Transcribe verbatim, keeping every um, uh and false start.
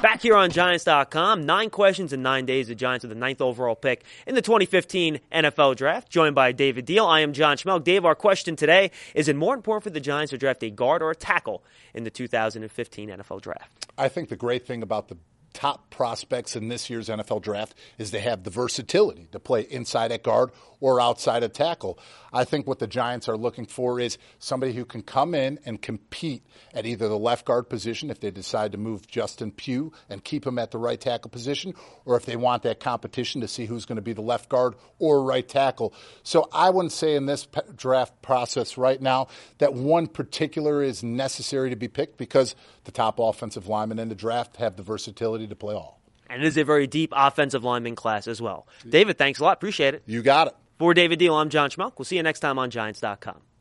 Back here on Giants dot com, nine questions in nine days. The Giants are the ninth overall pick in the twenty fifteen N F L Draft. Joined by David Deal, I am John Schmelk. Dave, our question today, is it more important for the Giants to draft a guard or a tackle in the two thousand fifteen N F L Draft? I think the great thing about the top prospects in this year's N F L Draft is they have the versatility to play inside at guard or outside at tackle. I think what the Giants are looking for is somebody who can come in and compete at either the left guard position if they decide to move Justin Pugh and keep him at the right tackle position, or if they want that competition to see who's going to be the left guard or right tackle. So I wouldn't say in this draft process right now that one particular is necessary to be picked, because the top offensive linemen in the draft have the versatility to play all. And it is a very deep offensive lineman class as well. David, thanks a lot. Appreciate it. You got it. For David Deal, I'm John Schmelk. We'll see you next time on Giants dot com.